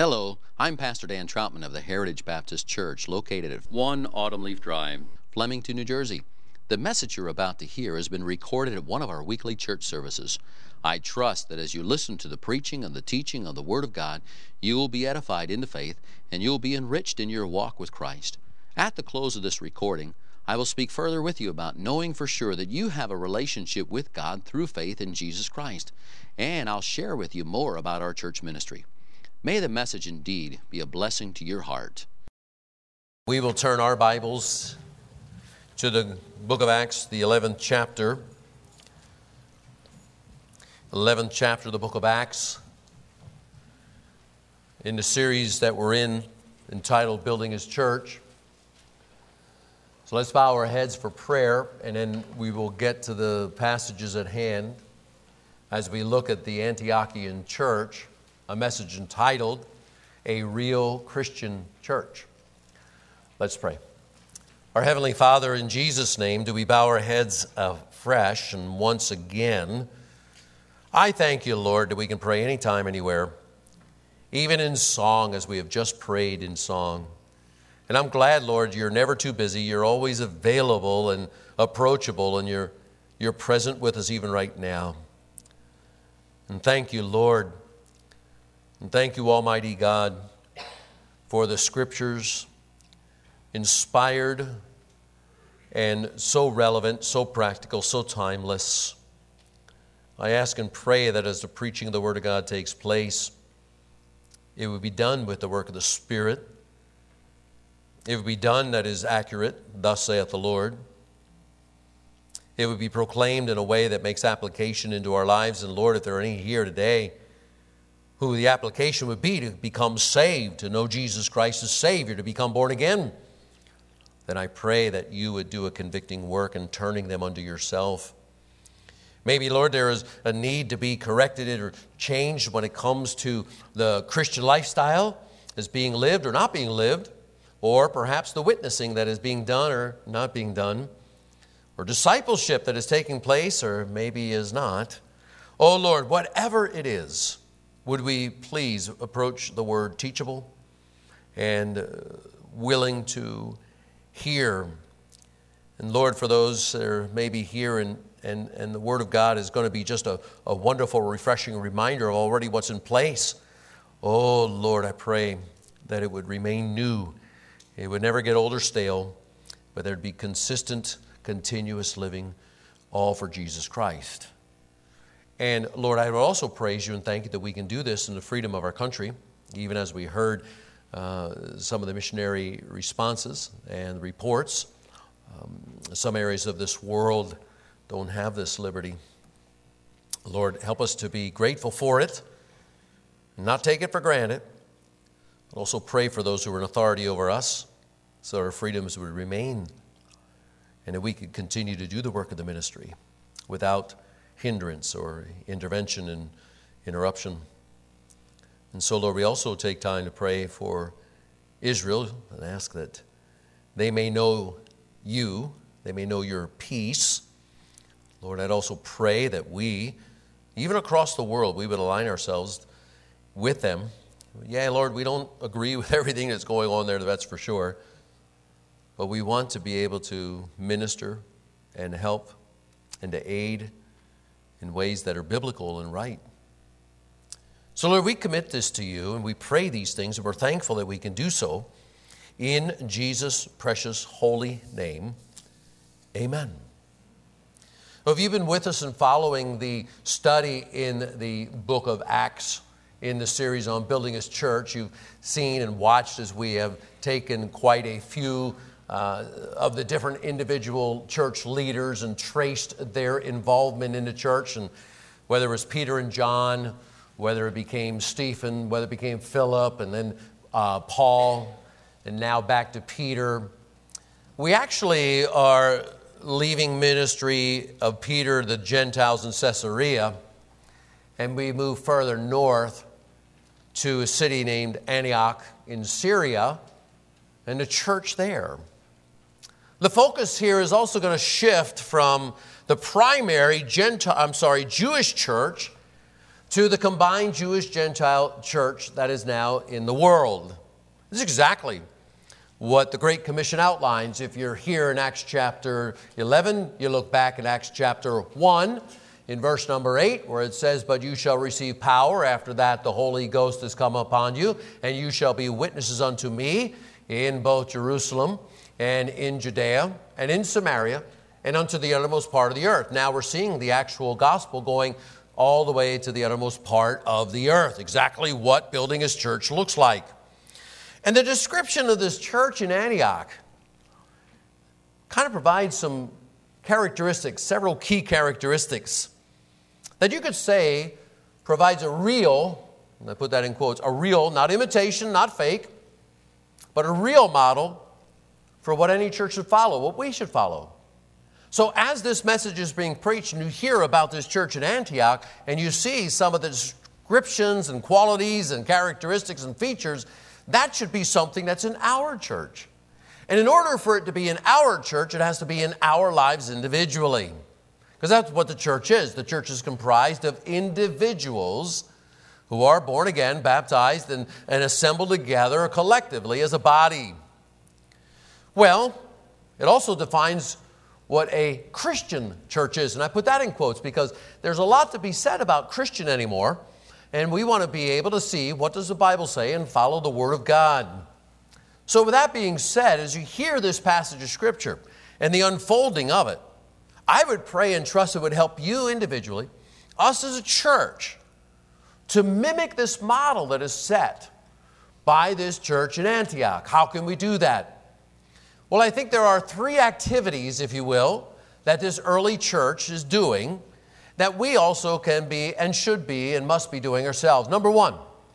Hello, I'm Pastor Dan Troutman of the Heritage Baptist Church, located at 1 Autumn Leaf Drive, Flemington, New Jersey. The message you're about to hear has been recorded at one of our weekly church services. I trust that as you listen to the preaching and the teaching of the Word of God, you will be edified in the faith and you will be enriched in your walk with Christ. At the close of this recording, I will speak further with you about knowing for sure that you have a relationship with God through faith in Jesus Christ. And I'll share with you more about our church ministry. May the message indeed be a blessing to your heart. We will turn our Bibles to the book of Acts, the 11th chapter. 11th chapter of the book of Acts. In the series that we're in, entitled Building His Church. So let's bow our heads for prayer, and then we will get to the passages at hand as we look at the Antiochian church, a message entitled, A Real Christian Church. Let's pray. Our Heavenly Father, in Jesus' name, do we bow our heads afresh and once again. I thank you, Lord, that we can pray anytime, anywhere, even in song, as we have just prayed in song. And I'm glad, Lord, you're never too busy. You're always available and approachable, and you're present with us even right now. And thank you, Lord. And thank you, Almighty God, for the Scriptures, inspired and so relevant, so practical, so timeless. I ask and pray that as the preaching of the Word of God takes place, it would be done with the work of the Spirit. It would be done that is accurate, thus saith the Lord. It would be proclaimed in a way that makes application into our lives. And Lord, if there are any here today who the application would be to become saved, to know Jesus Christ as Savior, to become born again, then I pray that you would do a convicting work in turning them unto yourself. Maybe, Lord, there is a need to be corrected or changed when it comes to the Christian lifestyle as being lived or not being lived, or perhaps the witnessing that is being done or not being done, or discipleship that is taking place or maybe is not. Oh, Lord, whatever it is, would we please approach the word teachable and willing to hear. And Lord, for those that are maybe here and the Word of God is going to be just a wonderful, refreshing reminder of already what's in place. Oh, Lord, I pray that it would remain new. It would never get old or stale, but there'd be consistent, continuous living, all for Jesus Christ. And Lord, I would also praise you and thank you that we can do this in the freedom of our country, even as we heard some of the missionary responses and reports. Some areas of this world don't have this liberty. Lord, help us to be grateful for it, not take it for granted, but also pray for those who are in authority over us so our freedoms would remain and that we could continue to do the work of the ministry without hindrance or intervention and interruption. And so, Lord, we also take time to pray for Israel and ask that they may know you, they may know your peace. Lord, I'd also pray that we, even across the world, we would align ourselves with them. Yeah, Lord, we don't agree with everything that's going on there, that's for sure. But we want to be able to minister and help and to aid in ways that are biblical and right. So, Lord, we commit this to you and we pray these things, and we're thankful that we can do so in Jesus' precious holy name. Amen. Well, if you've been with us and following the study in the book of Acts in the series on building His church, you've seen and watched as we have taken quite a few of the different individual church leaders and traced their involvement in the church, and whether it was Peter and John, whether it became Stephen, whether it became Philip, and then Paul, and now back to Peter. We actually are leaving ministry of Peter, the Gentiles in Caesarea, and we move further north to a city named Antioch in Syria, and the church there. The focus here is also going to shift from the primary Jewish church to the combined Jewish-Gentile church that is now in the world. This is exactly what the Great Commission outlines. If you're here in Acts chapter 11, you look back at Acts chapter 1 in verse number 8, where it says, "But you shall receive power. After that the Holy Ghost has come upon you, and you shall be witnesses unto me in both Jerusalem and in Judea and in Samaria and unto the uttermost part of the earth." Now we're seeing the actual gospel going all the way to the uttermost part of the earth, exactly what building His church looks like. And the description of this church in Antioch kind of provides some characteristics, several key characteristics that you could say provides a real, and I put that in quotes, a real, not imitation, not fake, but a real model for what any church should follow, what we should follow. So as this message is being preached and you hear about this church in Antioch and you see some of the descriptions and qualities and characteristics and features, that should be something that's in our church. And in order for it to be in our church, it has to be in our lives individually. Because that's what the church is. The church is comprised of individuals who are born again, baptized, and assembled together collectively as a body. Well, it also defines what a Christian church is. And I put that in quotes because there's a lot to be said about Christian anymore. And we want to be able to see what does the Bible say and follow the Word of God. So with that being said, as you hear this passage of Scripture and the unfolding of it, I would pray and trust it would help you individually, us as a church, to mimic this model that is set by this church in Antioch. How can we do that? Well, I think there are three activities, if you will, that this early church is doing that we also can be and should be and must be doing ourselves. Number one,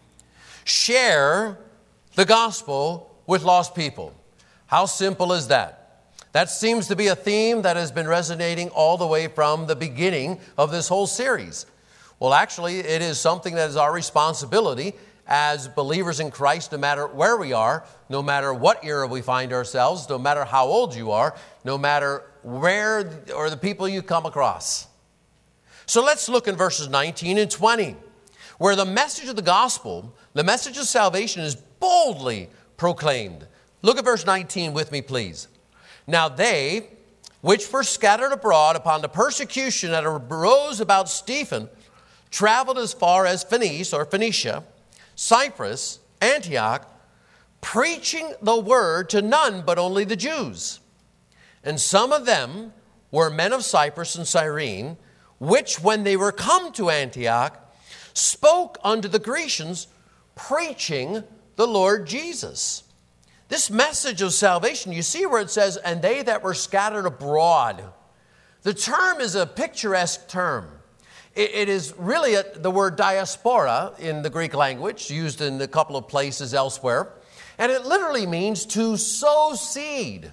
share the gospel with lost people. How simple is that? That seems to be a theme that has been resonating all the way from the beginning of this whole series. Well, actually, it is something that is our responsibility as believers in Christ, no matter where we are, no matter what era we find ourselves, no matter how old you are, no matter where or the people you come across. So let's look in verses 19 and 20, where the message of the gospel, the message of salvation is boldly proclaimed. Look at verse 19 with me, please. "Now they, which were scattered abroad upon the persecution that arose about Stephen, traveled as far as Phoenicia, Cyprus, Antioch, preaching the word to none but only the Jews. And some of them were men of Cyprus and Cyrene, which when they were come to Antioch, spoke unto the Grecians, preaching the Lord Jesus." This message of salvation, you see where it says, "and they that were scattered abroad." The term is a picturesque term. It is really the word diaspora in the Greek language, used in a couple of places elsewhere. And it literally means to sow seed.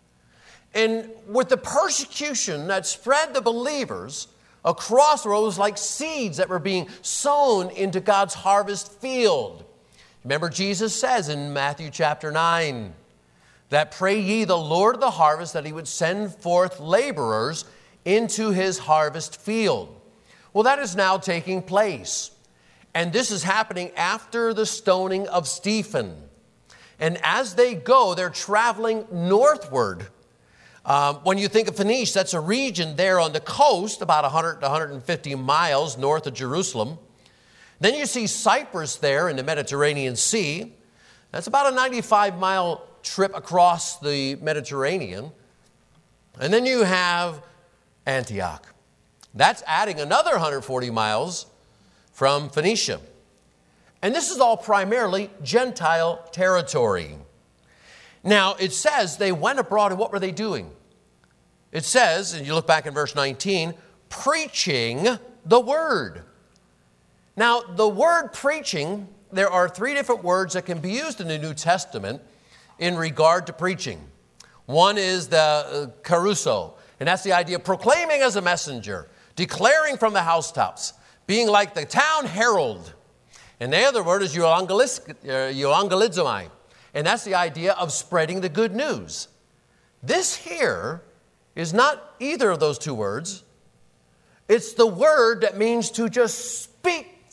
And with the persecution that spread the believers across the road, it was like seeds that were being sown into God's harvest field. Remember, Jesus says in Matthew chapter 9, that pray ye the Lord of the harvest that He would send forth laborers into His harvest field. Well, that is now taking place. And this is happening after the stoning of Stephen. And as they go, they're traveling northward. When you think of Phoenicia, that's a region there on the coast, about 100 to 150 miles north of Jerusalem. Then you see Cyprus there in the Mediterranean Sea. That's about a 95-mile trip across the Mediterranean. And then you have Antioch. That's adding another 140 miles from Phoenicia. And this is all primarily Gentile territory. Now, it says they went abroad, and what were they doing? It says, and you look back in verse 19, preaching the word. Now, the word preaching, there are three different words that can be used in the New Testament in regard to preaching. One is the caruso, and that's the idea of proclaiming as a messenger, declaring from the housetops, being like the town herald. And the other word is euangelizomai, and that's the idea of spreading the good news. This here is not either of those two words. It's the word that means to just speak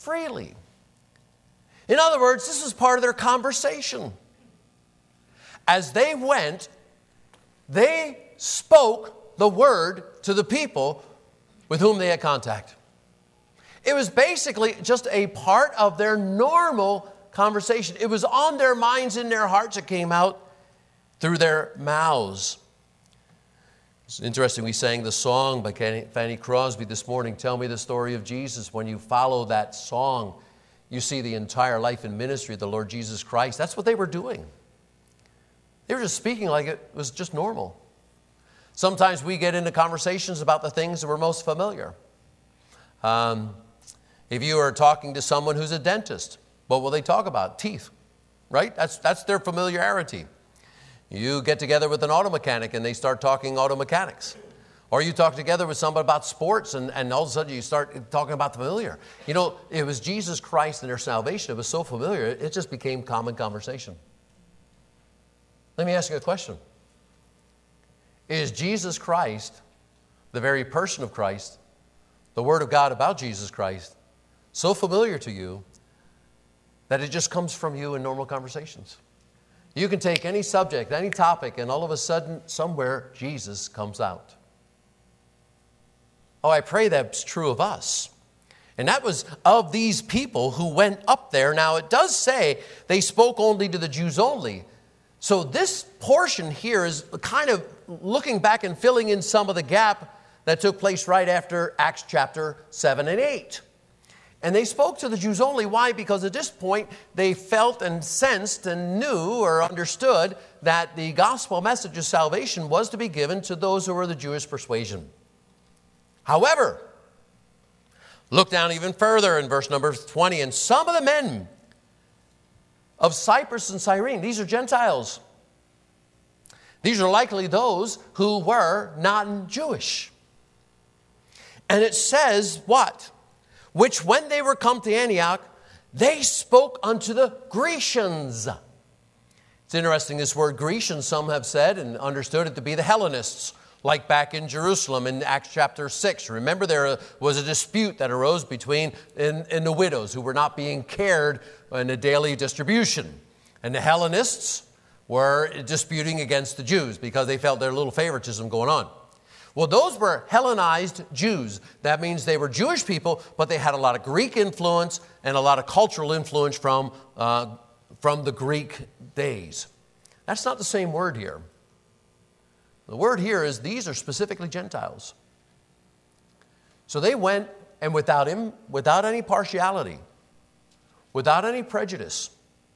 freely. In other words, this was part of their conversation. As they went, they spoke the word to the people with whom they had contact. It was basically just a part of their normal conversation. It was on their minds and their hearts. It came out through their mouths. It's interesting, we sang the song by Fanny Crosby this morning, Tell Me the Story of Jesus. When you follow that song, you see the entire life and ministry of the Lord Jesus Christ. That's what they were doing. They were just speaking like it was just normal. Sometimes we get into conversations about the things that we're most familiar. If you are talking to someone who's a dentist, what will they talk about? Teeth, right? That's their familiarity. You get together with an auto mechanic and they start talking auto mechanics. Or you talk together with somebody about sports and all of a sudden you start talking about the familiar. You know, it was Jesus Christ and their salvation. It was so familiar, it just became common conversation. Let me ask you a question. Is Jesus Christ, the very person of Christ, the Word of God about Jesus Christ, so familiar to you that it just comes from you in normal conversations? You can take any subject, any topic, and all of a sudden, somewhere, Jesus comes out. Oh, I pray that's true of us. And that was of these people who went up there. Now, it does say they spoke only to the Jews only. So this portion here is kind of looking back and filling in some of the gap that took place right after Acts chapter 7 and 8. And they spoke to the Jews only. Why? Because at this point, they felt and sensed and knew or understood that the gospel message of salvation was to be given to those who were the Jewish persuasion. However, look down even further in verse number 20. And some of the men of Cyprus and Cyrene, these are Gentiles. These are likely those who were not Jewish. And it says what? Which when they were come to Antioch, they spoke unto the Grecians. It's interesting, this word Grecians, some have said and understood it to be the Hellenists, like back in Jerusalem in Acts chapter 6. Remember, there was a dispute that arose between in the widows who were not being cared in a daily distribution. And the Hellenists were disputing against the Jews because they felt their little favoritism going on. Well, those were Hellenized Jews. That means they were Jewish people, but they had a lot of Greek influence and a lot of cultural influence from the Greek days. That's not the same word here. The word here is these are specifically Gentiles. So they went, and without any partiality, without any prejudice,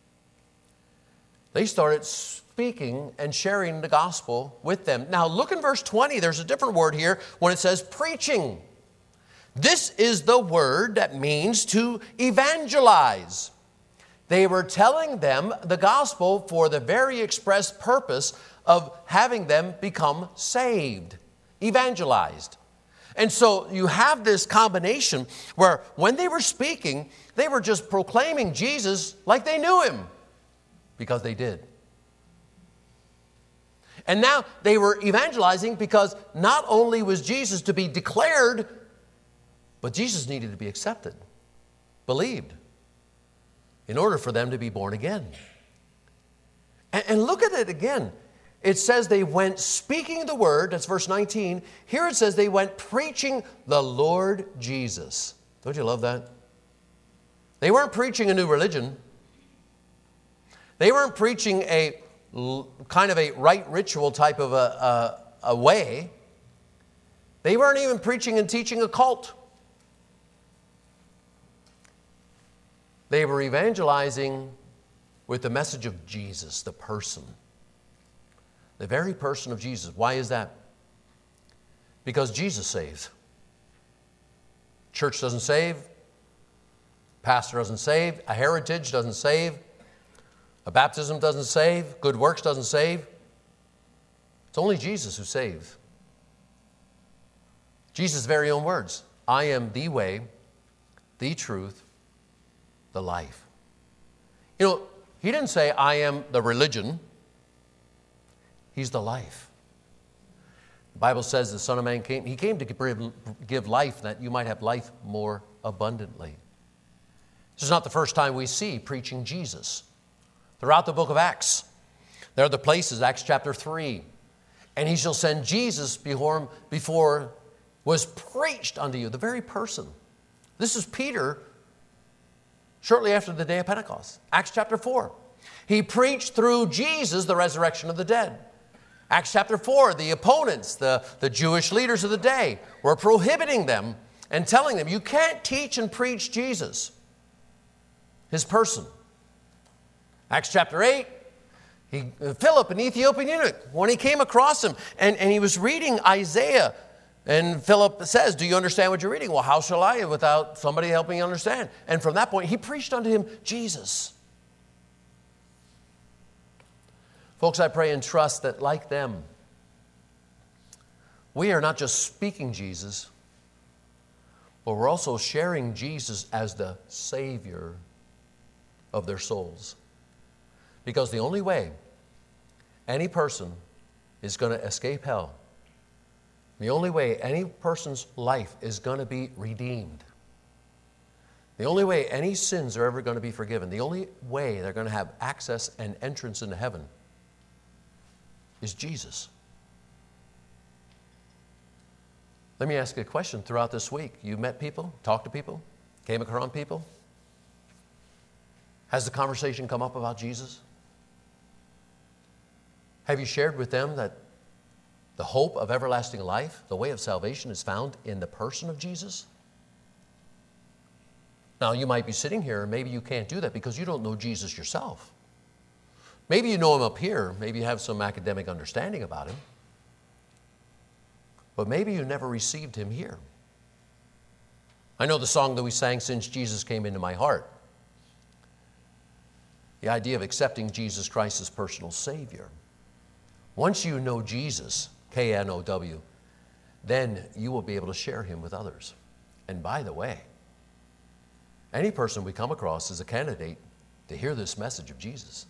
they started speaking and sharing the gospel with them. Now look in verse 20. There's a different word here when it says preaching. This is the word that means to evangelize. They were telling them the gospel for the very express purpose of having them become saved, evangelized. And so you have this combination where when they were speaking, they were just proclaiming Jesus like they knew him, because they did. And now they were evangelizing because not only was Jesus to be declared, but Jesus needed to be accepted, believed, in order for them to be born again. And look at it again. It says they went speaking the word, that's verse 19. Here it says they went preaching the Lord Jesus. Don't you love that? They weren't preaching a new religion. They weren't preaching a kind of a rite ritual type of a way. They weren't even preaching and teaching a cult. They were evangelizing with the message of Jesus, the person. The very person of Jesus. Why is that? Because Jesus saves. Church doesn't save. Pastor doesn't save. A heritage doesn't save. A baptism doesn't save. Good works doesn't save. It's only Jesus who saves. Jesus' very own words. I am the way, the truth, the life. You know, he didn't say I am the religion. He's the life. The Bible says the Son of Man came. He came to give life that you might have life more abundantly. This is not the first time we see preaching Jesus. Throughout the book of Acts, there are the places, Acts chapter 3. And he shall send Jesus before was preached unto you, the very person. This is Peter shortly after the day of Pentecost. Acts chapter 4. He preached through Jesus the resurrection of the dead. Acts chapter 4, the opponents, the Jewish leaders of the day, were prohibiting them and telling them, you can't teach and preach Jesus, his person. Acts chapter 8, Philip, an Ethiopian eunuch, when he came across him, and he was reading Isaiah, and Philip says, do you understand what you're reading? Well, how shall I without somebody helping you understand? And from that point, he preached unto him Jesus. Folks, I pray and trust that like them, we are not just speaking Jesus, but we're also sharing Jesus as the Savior of their souls. Because the only way any person is going to escape hell, the only way any person's life is going to be redeemed, the only way any sins are ever going to be forgiven, the only way they're going to have access and entrance into heaven is Jesus. Let me ask you a question throughout this week. You met people, talked to people, came across people? Has the conversation come up about Jesus? Have you shared with them that the hope of everlasting life, the way of salvation, is found in the person of Jesus? Now, you might be sitting here, and maybe you can't do that because you don't know Jesus yourself. Maybe you know him up here. Maybe you have some academic understanding about him. But maybe you never received him here. I know the song that we sang, Since Jesus Came Into My Heart. The idea of accepting Jesus Christ as personal Savior. Once you know Jesus, K-N-O-W, then you will be able to share him with others. And by the way, any person we come across is a candidate to hear this message of Jesus.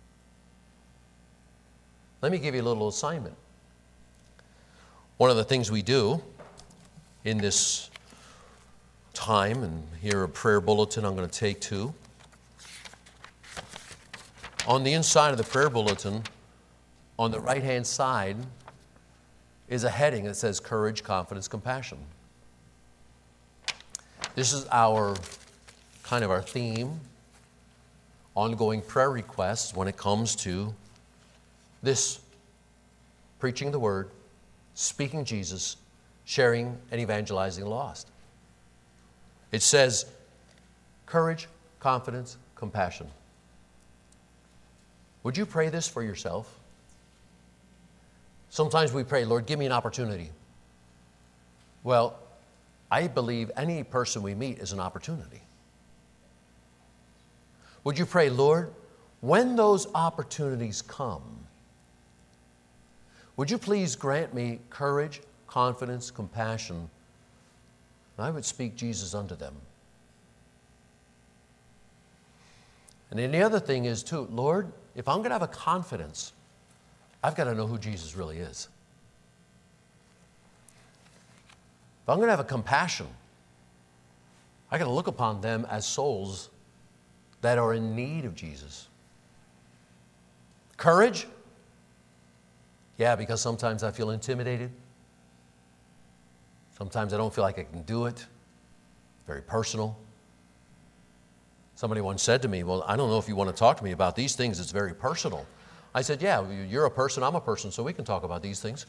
Let me give you a little assignment. One of the things we do in this time, and here a prayer bulletin I'm going to take to. On the inside of the prayer bulletin, on the right-hand side, is a heading that says Courage, Confidence, Compassion. This is our theme, ongoing prayer requests when it comes to this: preaching the word, speaking Jesus, sharing and evangelizing the lost. It says courage, confidence, compassion. Would you pray this for yourself? Sometimes we pray, Lord, give me an opportunity. Well, I believe any person we meet is an opportunity. Would you pray, Lord, when those opportunities come, would you please grant me courage, confidence, compassion, and I would speak Jesus unto them. And then the other thing is too, Lord, if I'm going to have a confidence, I've got to know who Jesus really is. If I'm going to have a compassion, I've got to look upon them as souls that are in need of Jesus. Courage? Yeah, because sometimes I feel intimidated. Sometimes I don't feel like I can do it. Very personal. Somebody once said to me, well, I don't know if you want to talk to me about these things. It's very personal. I said, yeah, you're a person, I'm a person, so we can talk about these things.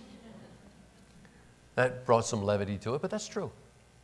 That brought some levity to it, but that's true.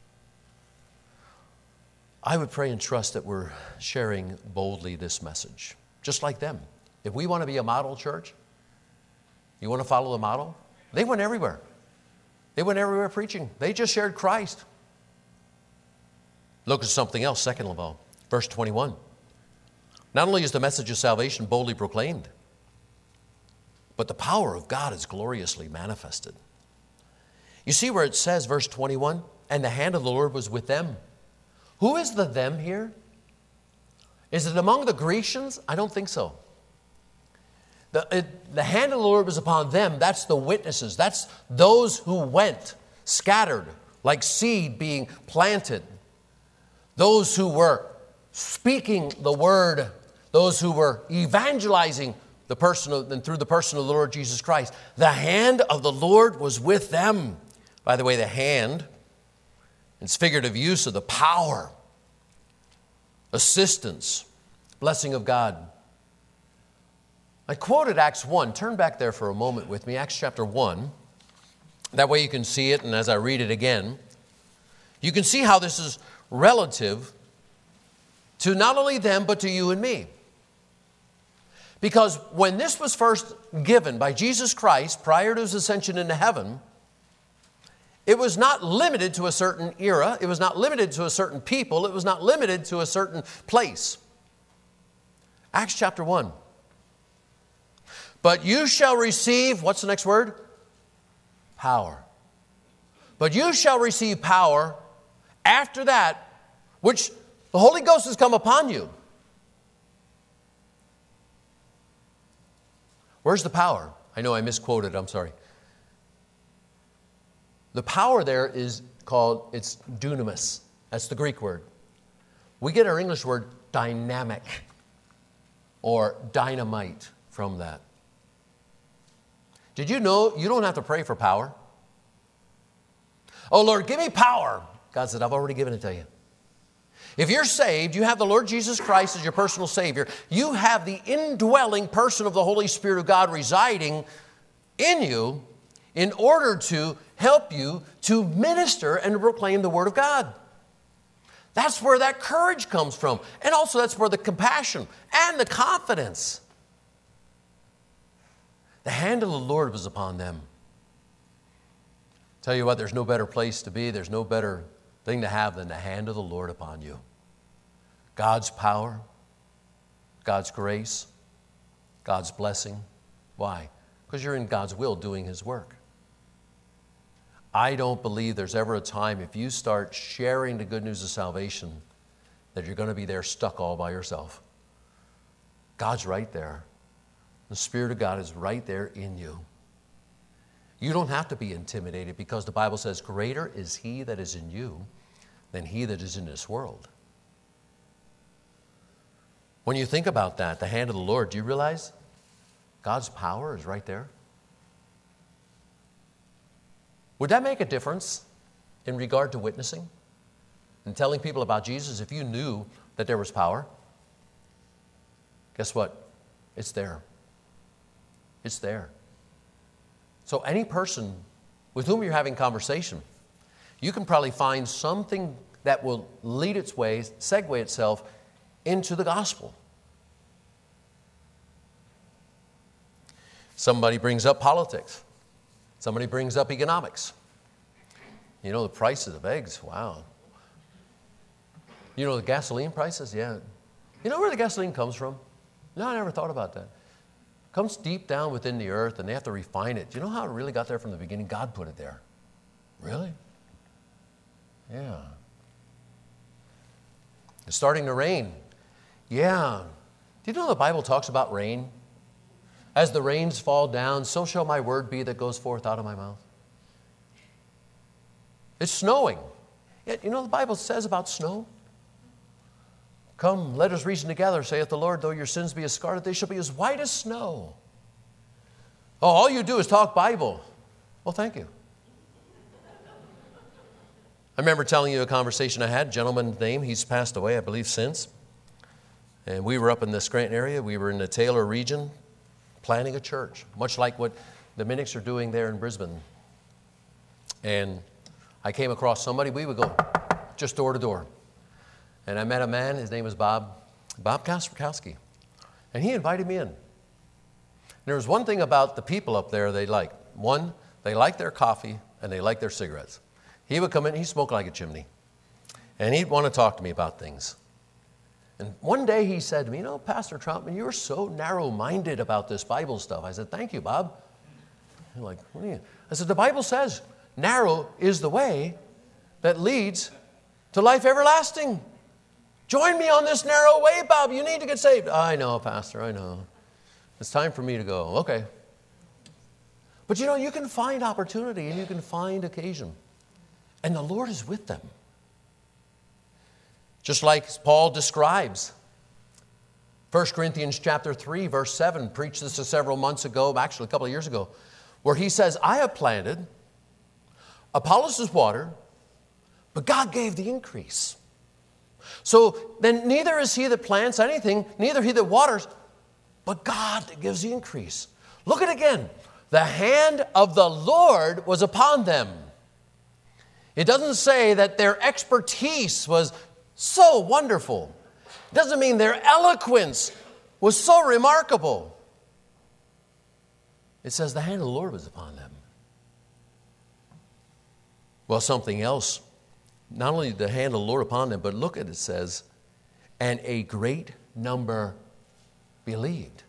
I would pray and trust that we're sharing boldly this message, just like them. If we want to be a model church, you want to follow the model? They went everywhere. They went everywhere preaching. They just shared Christ. Look at something else, second of all. Verse 21. Not only is the message of salvation boldly proclaimed, but the power of God is gloriously manifested. You see where it says, verse 21, and the hand of the Lord was with them. Who is the them here? Is it among the Grecians? I don't think so. The hand of the Lord was upon them. That's the witnesses. That's those who went, scattered, like seed being planted. Those who were speaking the word, those who were evangelizing the person and through the person of the Lord Jesus Christ. The hand of the Lord was with them. By the way, the hand, it's figurative use of the power, assistance, blessing of God. I quoted Acts 1. Turn back there for a moment with me, Acts chapter 1. That way you can see it, and as I read it again, you can see how this is relative to not only them, but to you and me. Because when this was first given by Jesus Christ prior to his ascension into heaven, it was not limited to a certain era. It was not limited to a certain people. It was not limited to a certain place. Acts chapter 1. But you shall receive, what's the next word? Power. But you shall receive power after that, which the Holy Ghost has come upon you. Where's the power? I know I misquoted, I'm sorry. The power there is called, it's dunamis. That's the Greek word. We get our English word dynamic or dynamite from that. Did you know you don't have to pray for power? Oh, Lord, give me power. God said, I've already given it to you. If you're saved, you have the Lord Jesus Christ as your personal Savior. You have the indwelling person of the Holy Spirit of God residing in you in order to help you to minister and to proclaim the Word of God. That's where that courage comes from. And also that's where the compassion and the confidence. The hand of the Lord was upon them. Tell you what, there's no better place to be. There's no better thing to have than the hand of the Lord upon you. God's power, God's grace, God's blessing. Why? Because you're in God's will doing His work. I don't believe there's ever a time if you start sharing the good news of salvation that you're going to be there stuck all by yourself. God's right there. The Spirit of God is right there in you. You don't have to be intimidated because the Bible says, greater is He that is in you than he that is in this world. When you think about that, the hand of the Lord, do you realize God's power is right there? Would that make a difference in regard to witnessing and telling people about Jesus if you knew that there was power? Guess what? It's there. It's there. So any person with whom you're having conversation, you can probably find something that will lead its way, segue itself into the gospel. Somebody brings up politics. Somebody brings up economics. You know, the prices of eggs, wow. You know the gasoline prices? Yeah. You know where the gasoline comes from? No, I never thought about that. It comes deep down within the earth and they have to refine it. Do you know how it really got there from the beginning? God put it there. Really? Yeah. It's starting to rain. Yeah. Do you know the Bible talks about rain? As the rains fall down, so shall my word be that goes forth out of my mouth. It's snowing. Yet, you know the Bible says about snow? Come, let us reason together, saith the Lord, though your sins be as scarlet, they shall be as white as snow. Oh, all you do is talk Bible. Well, thank you. I remember telling you a conversation I had, a gentleman's name, he's passed away, I believe, since. And we were up in the Scranton area, we were in the Taylor region, planning a church, much like what the Minnicks are doing there in Brisbane. And I came across somebody, we would go just door to door. And I met a man, his name was Bob Kasperkowski. And he invited me in. And there was one thing about the people up there they liked. One, they liked their coffee and they liked their cigarettes. He would come in, he smoked like a chimney. And he'd want to talk to me about things. And one day he said to me, you know, Pastor Troutman, you're so narrow-minded about this Bible stuff. I said, thank you, Bob. You're like, what are you? I said, the Bible says narrow is the way that leads to life everlasting. Join me on this narrow way, Bob. You need to get saved. I know, Pastor, I know. It's time for me to go. Okay. But you know, you can find opportunity and you can find occasion. And the Lord is with them. Just like Paul describes. 1 Corinthians chapter 3, verse 7, preached this several months ago, actually a couple of years ago, where he says, I have planted, Apollos has watered, but God gave the increase. So then neither is he that plants anything, neither he that waters, but God gives the increase. Look at it again. The hand of the Lord was upon them. It doesn't say that their expertise was so wonderful. It doesn't mean their eloquence was so remarkable. It says the hand of the Lord was upon them. Well, something else. Not only the hand of the Lord upon them, but look at it, says, and a great number believed.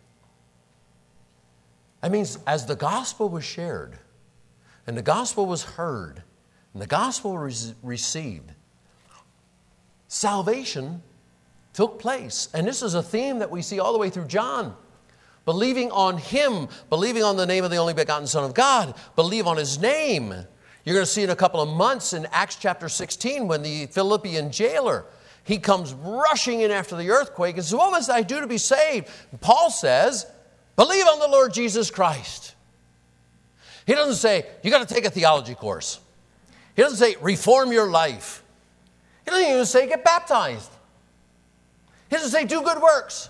That means as the gospel was shared, and the gospel was heard, and the gospel was received, salvation took place. And this is a theme that we see all the way through John. Believing on Him, believing on the name of the only begotten Son of God, believe on His name. You're going to see in a couple of months in Acts chapter 16 when the Philippian jailer, he comes rushing in after the earthquake and says, what must I do to be saved? And Paul says, believe on the Lord Jesus Christ. He doesn't say, you got to take a theology course. He doesn't say, reform your life. He doesn't even say, get baptized. He doesn't say, do good works.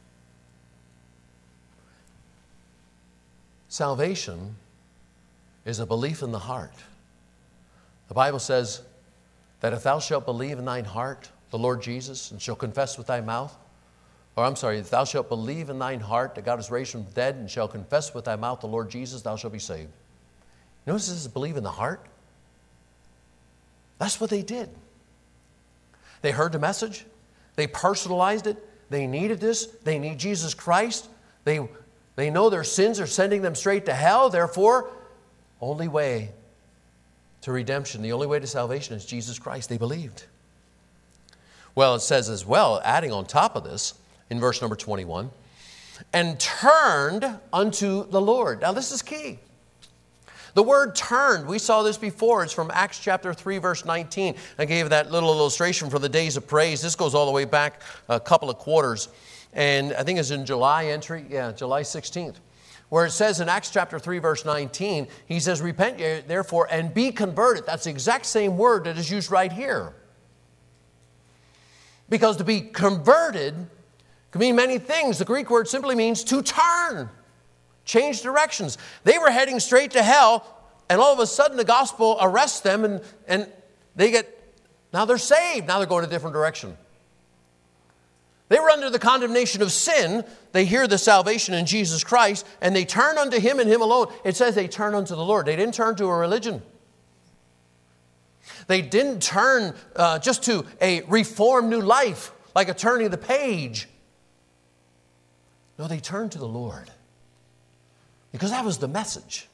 Salvation is a belief in the heart. The Bible says that if thou shalt believe in thine heart the Lord Jesus and shalt confess with thy mouth, if thou shalt believe in thine heart that God is raised from the dead and shalt confess with thy mouth the Lord Jesus, thou shalt be saved. Notice this is believe in the heart. That's what they did. They heard the message. They personalized it. They needed this. They need Jesus Christ. They know their sins are sending them straight to hell. Therefore, only way to redemption, the only way to salvation is Jesus Christ. They believed. Well, it says as well, adding on top of this, in verse number 21, and turned unto the Lord. Now, this is key. The word turned, we saw this before. It's from Acts chapter 3, verse 19. I gave that little illustration for the days of praise. This goes all the way back a couple of quarters. And I think it's in July entry. Yeah, July 16th. Where it says in Acts chapter 3, verse 19, he says, repent ye therefore and be converted. That's the exact same word that is used right here. Because to be converted can mean many things. The Greek word simply means to turn, change directions. They were heading straight to hell, and all of a sudden the gospel arrests them, and now they're saved. Now they're going a different direction. They were under the condemnation of sin. They hear the salvation in Jesus Christ, and they turn unto Him and Him alone. It says they turn unto the Lord. They didn't turn to a religion. They didn't turn just to a reformed new life, like a turning of the page. No, they turned to the Lord. Because that was the message.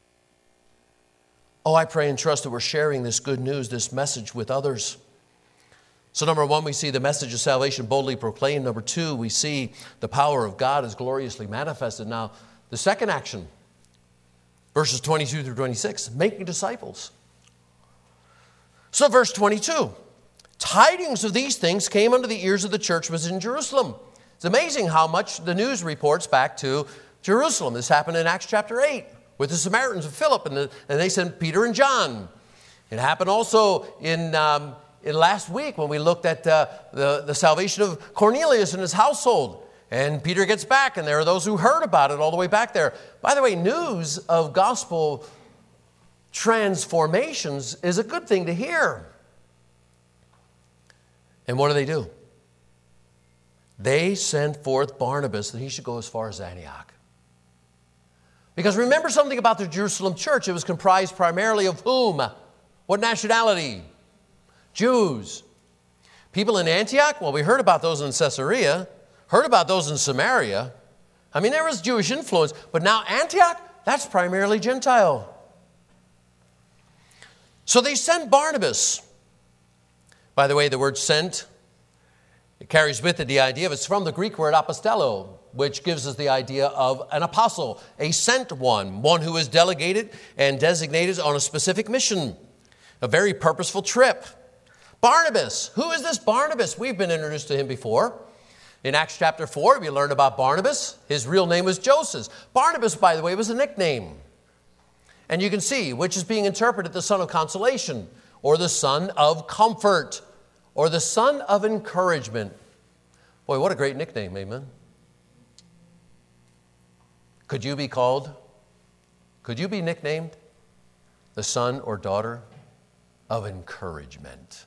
Oh, I pray and trust that we're sharing this good news, this message with others. So number one, we see the message of salvation boldly proclaimed. Number two, we see the power of God is gloriously manifested. Now, the second action, verses 22 through 26, making disciples. So verse 22, tidings of these things came unto the ears of the church was in Jerusalem. It's amazing how much the news reports back to Jerusalem. This happened in Acts chapter 8 with the Samaritans of Philip, and they sent Peter and John. It happened also in last week when we looked at the salvation of Cornelius and his household. And Peter gets back, and there are those who heard about it all the way back there. By the way, news of gospel transformations is a good thing to hear. And what do? They sent forth Barnabas that he should go as far as Antioch. Because remember something about the Jerusalem church. It was comprised primarily of whom? What nationality? Jews. People in Antioch? Well, we heard about those in Caesarea, heard about those in Samaria. I mean, there was Jewish influence, but now Antioch, that's primarily Gentile. So they sent Barnabas. By the way, the word sent, it carries with it the idea of, it's from the Greek word apostello, which gives us the idea of an apostle, a sent one who is delegated and designated on a specific mission, a very purposeful trip. Barnabas. Who is this Barnabas? We've been introduced to him before. In Acts chapter 4, we learned about Barnabas. His real name was Joseph. Barnabas, by the way, was a nickname. And you can see which is being interpreted the son of consolation, or the son of comfort, or the son of encouragement. Boy, what a great nickname, amen? Could you be nicknamed the son or daughter of encouragement,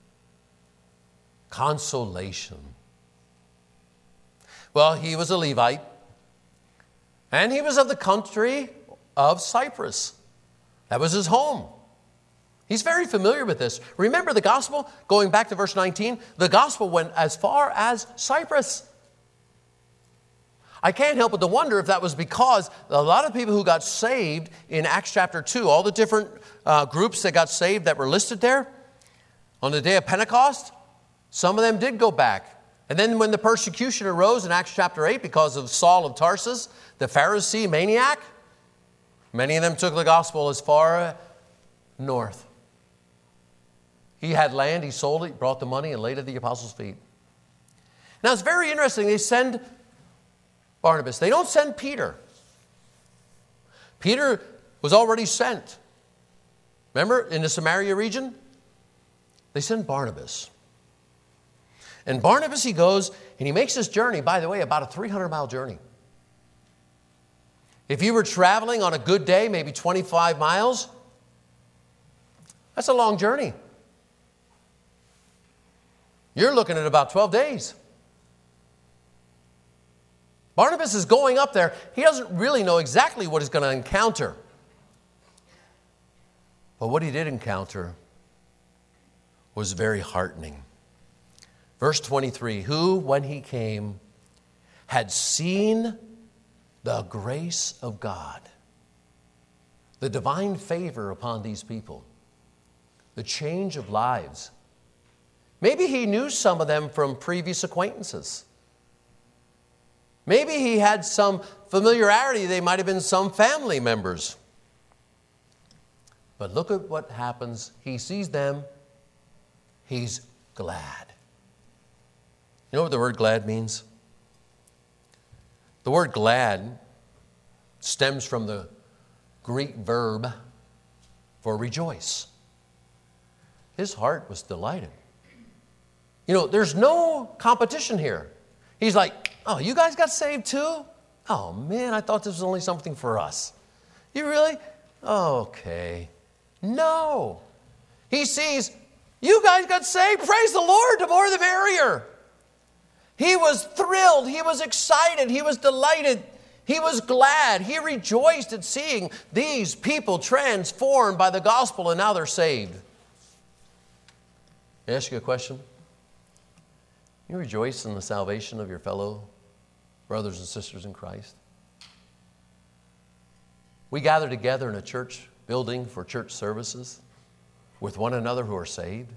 consolation? Well, he was a Levite, and he was of the country of Cyprus. That was his home. He's very familiar with this. Remember the gospel, going back to verse 19, the gospel went as far as Cyprus. I can't help but to wonder if that was because a lot of people who got saved in Acts chapter 2, all the different groups that got saved that were listed there, on the day of Pentecost, some of them did go back. And then when the persecution arose in Acts chapter 8 because of Saul of Tarsus, the Pharisee maniac, many of them took the gospel as far north. He had land, he sold it, brought the money, and laid it at the apostles' feet. Now it's very interesting. They send Barnabas. They don't send Peter. Peter was already sent. Remember, in the Samaria region? They send Barnabas. And Barnabas, he goes and he makes this journey, by the way, about a 300-mile journey. If you were traveling on a good day, maybe 25 miles, that's a long journey. You're looking at about 12 days. Barnabas is going up there. He doesn't really know exactly what he's going to encounter. But what he did encounter was very heartening. Verse 23, who, when he came, had seen the grace of God, the divine favor upon these people, the change of lives. Maybe he knew some of them from previous acquaintances. Maybe he had some familiarity. They might have been some family members. But look at what happens. He sees them. He's glad. You know what the word glad means? The word glad stems from the Greek verb for rejoice. His heart was delighted. You know, there's no competition here. He's like, oh, you guys got saved too? Oh, man, I thought this was only something for us. You really? Okay. No. He sees, you guys got saved. Praise the Lord, the more the merrier. He was thrilled. He was excited. He was delighted. He was glad. He rejoiced at seeing these people transformed by the gospel, and now they're saved. Can I ask you a question? You rejoice in the salvation of your fellow brothers and sisters in Christ? We gather together in a church building for church services with one another who are saved.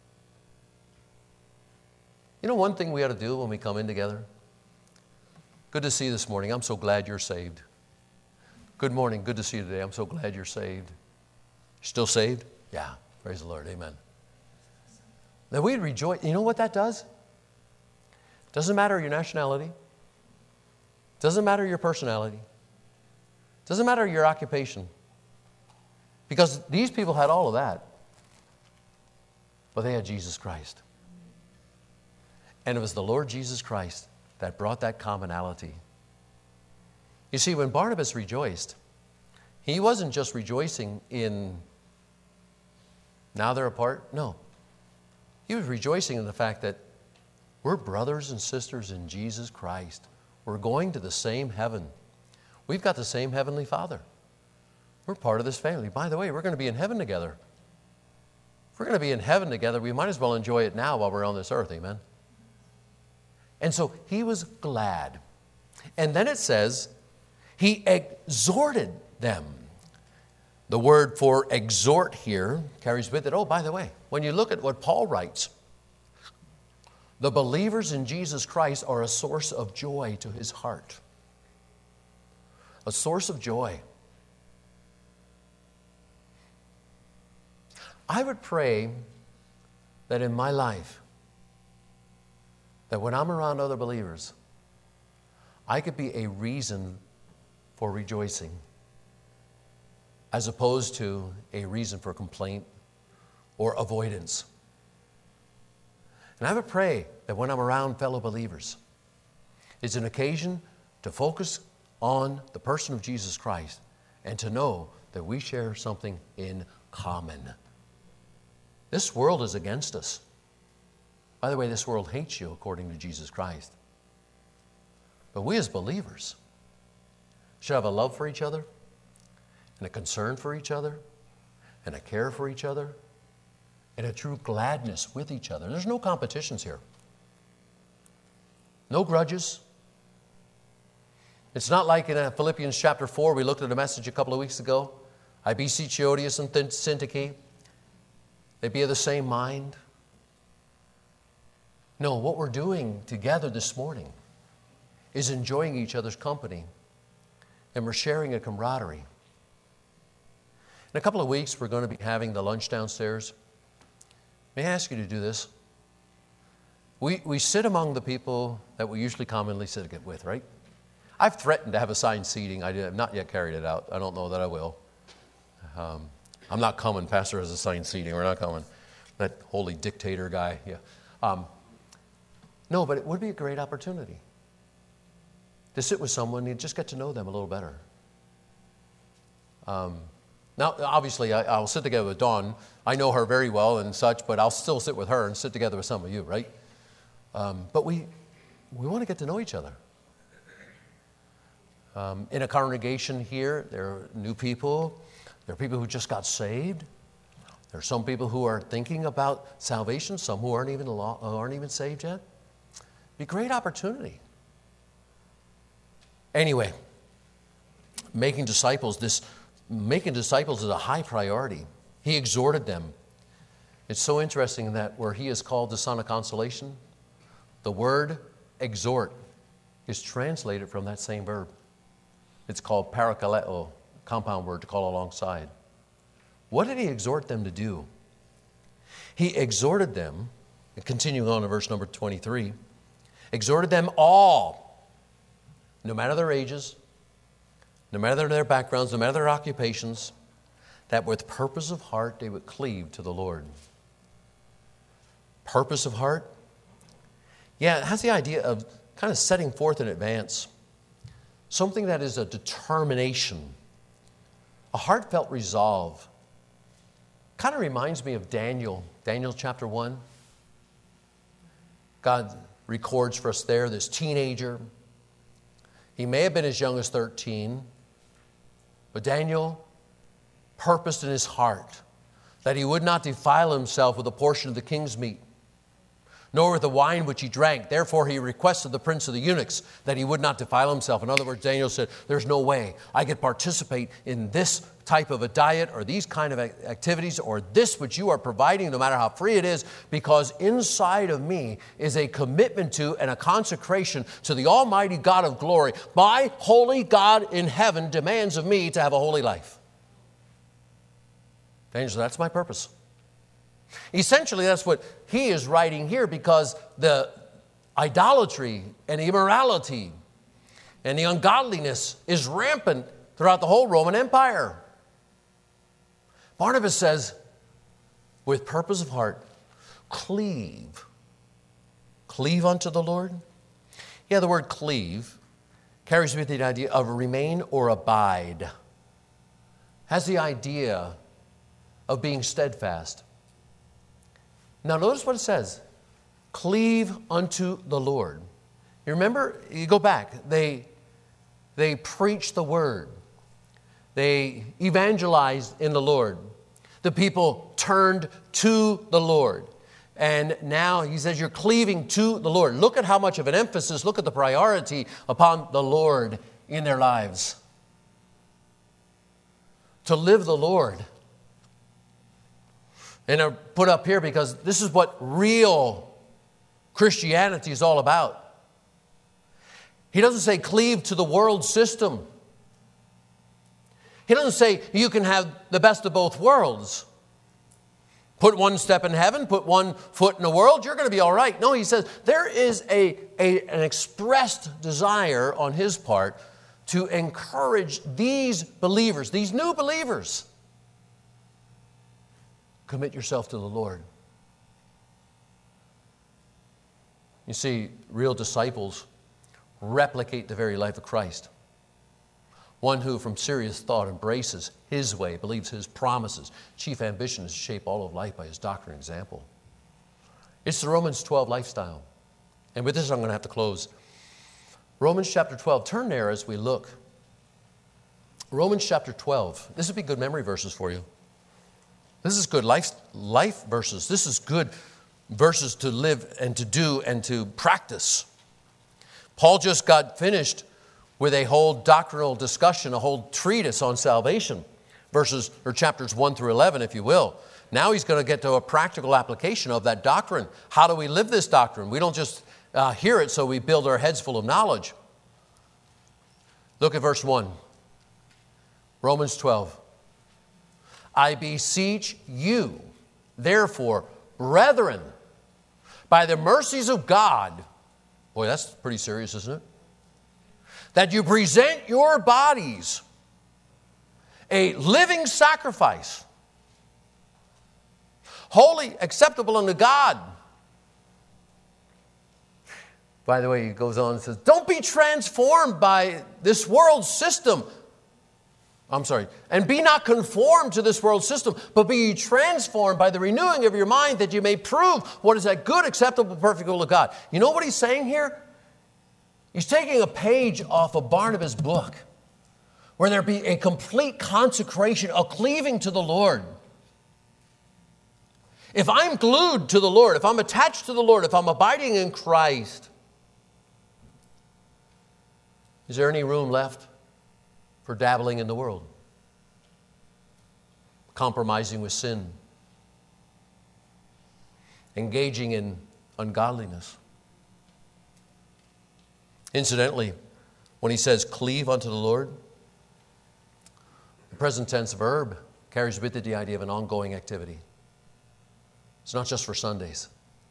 You know one thing we ought to do when we come in together? Good to see you this morning. I'm so glad you're saved. Good morning. Good to see you today. I'm so glad you're saved. Still saved? Yeah. Praise the Lord. Amen. Then we rejoice. You know what that does? Doesn't matter your nationality. Doesn't matter your personality. Doesn't matter your occupation. Because these people had all of that. But they had Jesus Christ. And it was the Lord Jesus Christ that brought that commonality. You see, when Barnabas rejoiced, he wasn't just rejoicing in now they're apart. No. He was rejoicing in the fact that we're brothers and sisters in Jesus Christ. We're going to the same heaven. We've got the same Heavenly Father. We're part of this family. By the way, we're going to be in heaven together. If we're going to be in heaven together, we might as well enjoy it now while we're on this earth. Amen? And so he was glad. And then it says, he exhorted them. The word for exhort here carries with it, oh, by the way, when you look at what Paul writes, the believers in Jesus Christ are a source of joy to his heart. A source of joy. I would pray that in my life, that when I'm around other believers, I could be a reason for rejoicing as opposed to a reason for complaint or avoidance. And I would pray that when I'm around fellow believers, it's an occasion to focus on the person of Jesus Christ and to know that we share something in common. This world is against us. By the way, this world hates you according to Jesus Christ. But we as believers should have a love for each other and a concern for each other and a care for each other and a true gladness with each other. There's no competitions here. No grudges. It's not like in Philippians chapter 4, we looked at a message a couple of weeks ago. I beseech Euodias and Syntyche, they be of the same mind. No, what we're doing together this morning is enjoying each other's company, and we're sharing a camaraderie. In a couple of weeks, we're going to be having the lunch downstairs. May I ask you to do this? We sit among the people that we usually commonly sit with, right? I've threatened to have assigned seating. I have not yet carried it out. I don't know that I will. I'm not coming. Pastor has assigned seating. We're not coming. That holy dictator guy. Yeah. No, but it would be a great opportunity to sit with someone and just get to know them a little better. Now, obviously, I'll sit together with Dawn. I know her very well and such, but I'll still sit with her and sit together with some of you, right? But we want to get to know each other. In a congregation here, there are new people. There are people who just got saved. There are some people who are thinking about salvation, some who aren't even saved yet. It'd be a great opportunity. Anyway, making disciples is a high priority. He exhorted them. It's so interesting that where he is called the Son of Consolation, the word exhort is translated from that same verb. It's called parakaleo, compound word to call alongside. What did he exhort them to do? He exhorted them, continuing on in verse number 23, exhorted them all, no matter their ages, no matter their backgrounds, no matter their occupations, that with purpose of heart they would cleave to the Lord. Purpose of heart? Yeah, it has the idea of kind of setting forth in advance. Something that is a determination, a heartfelt resolve. Kind of reminds me of Daniel chapter 1. God records for us there this teenager. He may have been as young as 13, but Daniel purposed in his heart that he would not defile himself with a portion of the king's meat, nor with the wine which he drank. Therefore he requested the prince of the eunuchs that he would not defile himself. In other words, Daniel said, there's no way I could participate in this type of a diet or these kind of activities or this which you are providing, no matter how free it is, because inside of me is a commitment to and a consecration to the Almighty God of glory. My holy God in heaven demands of me to have a holy life. Daniel said, that's my purpose. Essentially, that's what he is writing here, because the idolatry and immorality and the ungodliness is rampant throughout the whole Roman Empire. Barnabas says, with purpose of heart, cleave. Cleave unto the Lord? Yeah, the word cleave carries with it the idea of remain or abide. Has the idea of being steadfast. Now notice what it says. Cleave unto the Lord. You remember, you go back, they preached the word. They evangelized in the Lord. The people turned to the Lord. And now he says you're cleaving to the Lord. Look at how much of an emphasis, look at the priority upon the Lord in their lives. To live the Lord. And they're put up here because this is what real Christianity is all about. He doesn't say cleave to the world system. He doesn't say you can have the best of both worlds. Put one step in heaven, put one foot in the world, you're going to be all right. No, he says there is an expressed desire on his part to encourage these believers, these new believers. Commit yourself to the Lord. You see, real disciples replicate the very life of Christ. One who from serious thought embraces his way, believes his promises. Chief ambition is to shape all of life by his doctrine and example. It's the Romans 12 lifestyle. And with this, I'm going to have to close. Romans chapter 12. Turn there as we look. Romans chapter 12. This would be good memory verses for you. This is good life verses. This is good verses to live and to do and to practice. Paul just got finished with a whole doctrinal discussion, a whole treatise on salvation, chapters 1 through 11, if you will. Now he's going to get to a practical application of that doctrine. How do we live this doctrine? We don't just hear it so we build our heads full of knowledge. Look at verse 1. Romans 12. I beseech you, therefore, brethren, by the mercies of God. Boy, that's pretty serious, isn't it? That you present your bodies a living sacrifice, holy, acceptable unto God. By the way, he goes on and says, don't be transformed by this world system. And be not conformed to this world system, but be ye transformed by the renewing of your mind, that you may prove what is that good, acceptable, perfect will of God. You know what he's saying here? He's taking a page off of Barnabas' book, where there be a complete consecration, a cleaving to the Lord. If I'm glued to the Lord, if I'm attached to the Lord, if I'm abiding in Christ, is there any room left for dabbling in the world? Compromising with sin? Engaging in ungodliness? Incidentally, when he says cleave unto the Lord, the present tense verb carries with it the idea of an ongoing activity. It's not just for Sundays.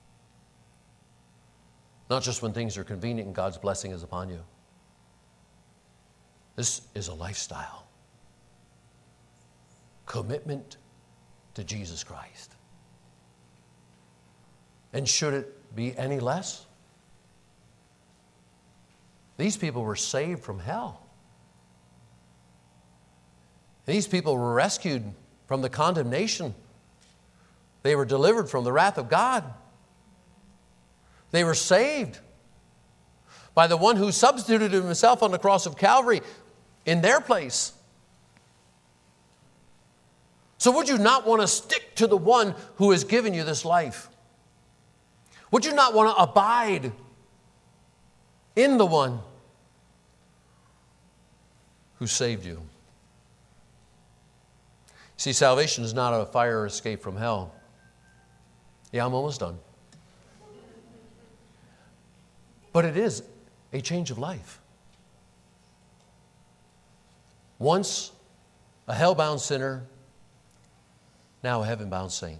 Not just when things are convenient and God's blessing is upon you. This is a lifestyle. Commitment to Jesus Christ. And should it be any less? These people were saved from hell. These people were rescued from the condemnation. They were delivered from the wrath of God. They were saved by the one who substituted himself on the cross of Calvary in their place. So would you not want to stick to the one who has given you this life? Would you not want to abide in the one who saved you? See, salvation is not a fire escape from hell. Yeah, I'm almost done. But it is a change of life. Once a hell-bound sinner, now a heaven-bound saint.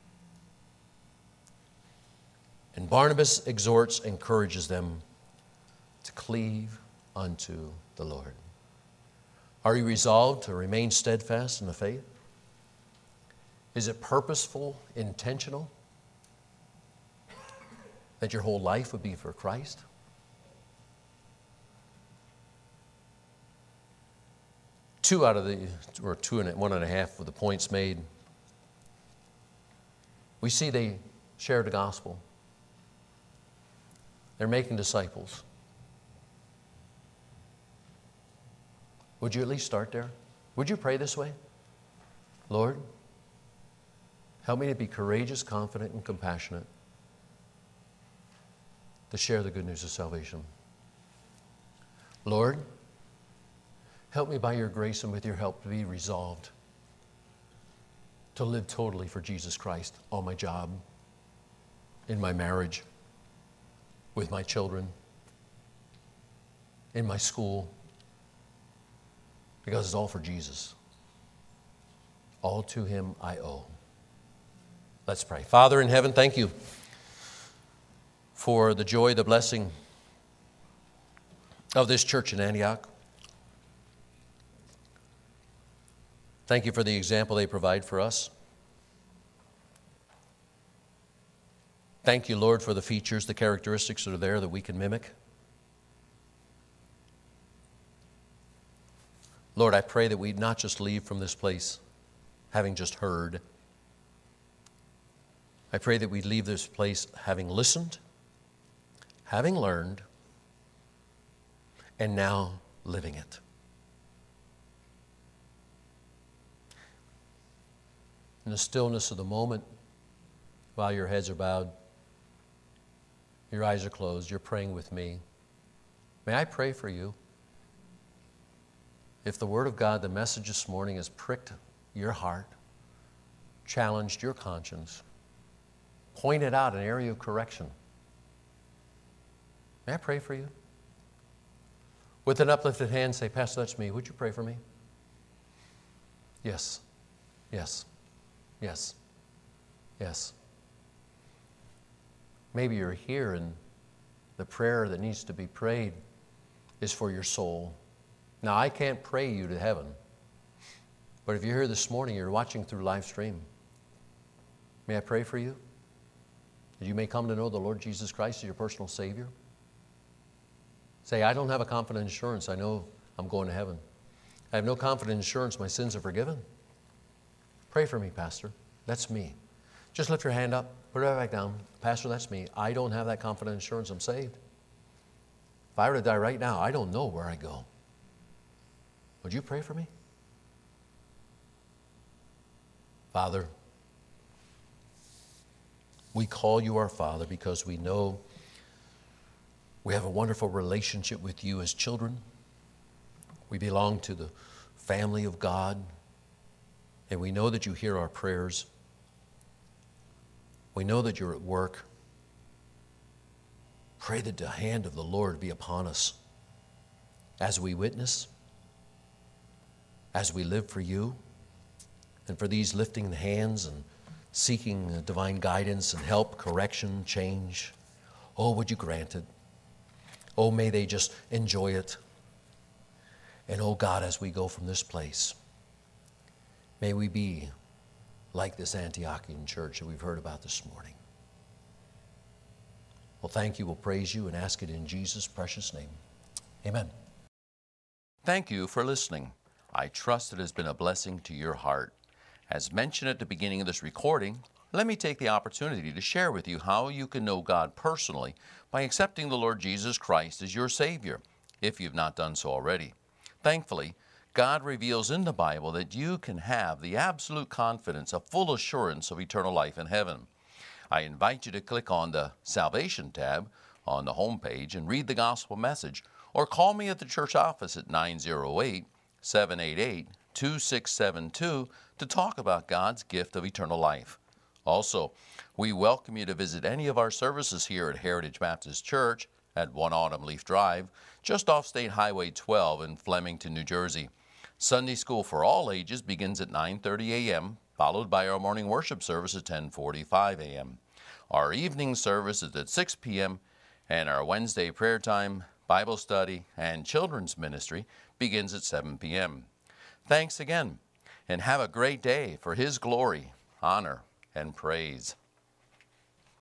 And Barnabas exhorts, encourages them to cleave unto the Lord. Are you resolved to remain steadfast in the faith? Is it purposeful, intentional, that your whole life would be for Christ? One and a half of the points made, we see they shared the gospel. They're making disciples. Would you at least start there? Would you pray this way? Lord, help me to be courageous, confident, and compassionate to share the good news of salvation. Lord, help me by your grace and with your help to be resolved to live totally for Jesus Christ on my job, in my marriage, with my children, in my school, because it's all for Jesus. All to him I owe. Let's pray. Father in heaven, thank you for the joy, the blessing of this church in Antioch. Thank you for the example they provide for us. Thank you, Lord, for the features, the characteristics that are there that we can mimic. Lord, I pray that we'd not just leave from this place having just heard. I pray that we'd leave this place having listened, having learned, and now living it. In the stillness of the moment, while your heads are bowed, your eyes are closed, you're praying with me. May I pray for you? If the Word of God, the message this morning, has pricked your heart, challenged your conscience, pointed out an area of correction, may I pray for you? With an uplifted hand, say, Pastor, that's me. Would you pray for me? Yes, yes, yes, yes. Maybe you're here and the prayer that needs to be prayed is for your soul. Now, I can't pray you to heaven, but if you're here this morning, you're watching through live stream, may I pray for you? That you may come to know the Lord Jesus Christ as your personal Savior? Say, I don't have a confident assurance. I know I'm going to heaven. I have no confident assurance my sins are forgiven. Pray for me, Pastor. That's me. Just lift your hand up, put it right back down. Pastor, that's me. I don't have that confident assurance I'm saved. If I were to die right now, I don't know where I go. Would you pray for me? Father, we call you our Father because we know we have a wonderful relationship with you as children. We belong to the family of God, and we know that you hear our prayers. We know that you're at work. Pray that the hand of the Lord be upon us as we witness, as we live for you, and for these lifting the hands and seeking divine guidance and help, correction, change. Oh, would you grant it? Oh, may they just enjoy it. And oh God, as we go from this place, may we be like this Antiochian church that we've heard about this morning. Well, thank you. We'll praise you and ask it in Jesus' precious name. Amen. Thank you for listening. I trust it has been a blessing to your heart. As mentioned at the beginning of this recording, let me take the opportunity to share with you how you can know God personally by accepting the Lord Jesus Christ as your Savior, if you've not done so already. Thankfully, God reveals in the Bible that you can have the absolute confidence, a full assurance of eternal life in heaven. I invite you to click on the Salvation tab on the home page and read the gospel message, or call me at the church office at 908-788-2672 to talk about God's gift of eternal life. Also, we welcome you to visit any of our services here at Heritage Baptist Church at 1 Autumn Leaf Drive, just off State Highway 12 in Flemington, New Jersey. Sunday school for all ages begins at 9:30 a.m., followed by our morning worship service at 10:45 a.m. Our evening service is at 6 p.m., and our Wednesday prayer time, Bible study, and children's ministry begins at 7 p.m. Thanks again, and have a great day for His glory, honor, and praise.